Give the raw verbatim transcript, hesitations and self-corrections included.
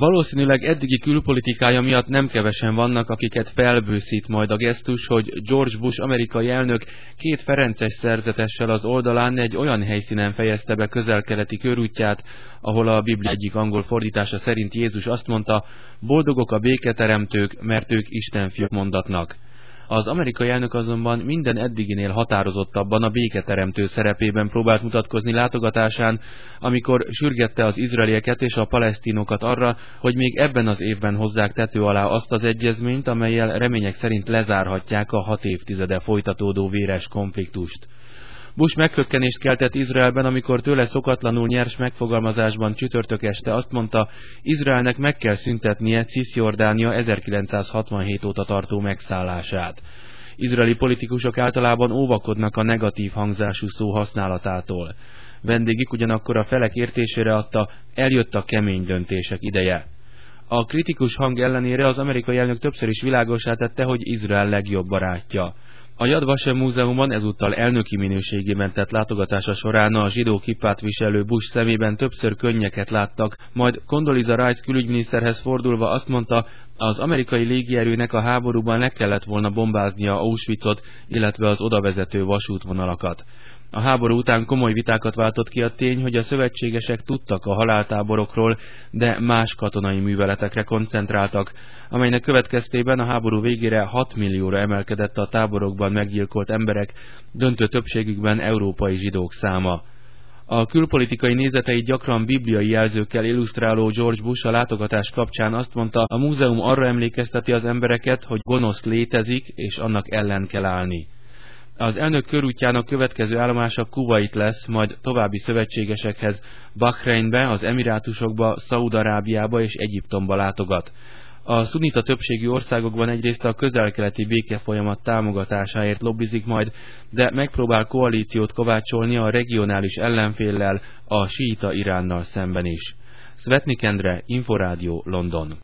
Valószínűleg eddigi külpolitikája miatt nem kevesen vannak, akiket felbőszít majd a gesztus, hogy George Bush amerikai elnök két ferences szerzetessel az oldalán egy olyan helyszínen fejezte be közel-keleti körútját, ahol a Biblia egyik angol fordítása szerint Jézus azt mondta, boldogok a béketeremtők, mert ők Isten fiúk mondatnak. Az amerikai elnök azonban minden eddiginél határozottabban a béketeremtő szerepében próbált mutatkozni látogatásán, amikor sürgette az izraelieket és a palesztinokat arra, hogy még ebben az évben hozzák tető alá azt az egyezményt, amellyel remények szerint lezárhatják a hat évtizede folytatódó véres konfliktust. Bush meghökkenést keltett Izraelben, amikor tőle szokatlanul nyers megfogalmazásban csütörtök este azt mondta, Izraelnek meg kell szüntetnie Cisjordánia ezerkilencszázhatvanhét óta tartó megszállását. Izraeli politikusok általában óvakodnak a negatív hangzású szó használatától. Vendégük ugyanakkor a felek értésére adta, eljött a kemény döntések ideje. A kritikus hang ellenére az amerikai elnök többször is világossá tette, hogy Izrael legjobb barátja. A Yad Vashem múzeumban ezúttal elnöki minőségében tett látogatása során a zsidó kippát viselő Bush szemében többször könnyeket láttak, majd Condoleezza Rice külügyminiszterhez fordulva azt mondta, az amerikai légierőnek a háborúban le kellett volna bombáznia Auschwitzot, illetve az odavezető vasútvonalakat. A háború után komoly vitákat váltott ki a tény, hogy a szövetségesek tudtak a haláltáborokról, de más katonai műveletekre koncentráltak, amelynek következtében a háború végére hat millióra emelkedett a táborokban meggyilkolt emberek, döntő többségükben európai zsidók száma. A külpolitikai nézeteit gyakran bibliai jelzőkkel illusztráló George Bush a látogatás kapcsán azt mondta, a múzeum arra emlékezteti az embereket, hogy gonosz létezik, és annak ellen kell állni. Az elnök körútjának következő állomása Kuvait lesz, majd további szövetségesekhez, Bahreinbe, az Emirátusokba, Szaúd-Arábiába és Egyiptomba látogat. A szunita többségű országokban egyrészt a közel-keleti békefolyamat támogatásáért lobbizik majd, de megpróbál koalíciót kovácsolni a regionális ellenféllel, a síita Iránnal szemben is. Szvetnik Endre, Inforádió, London.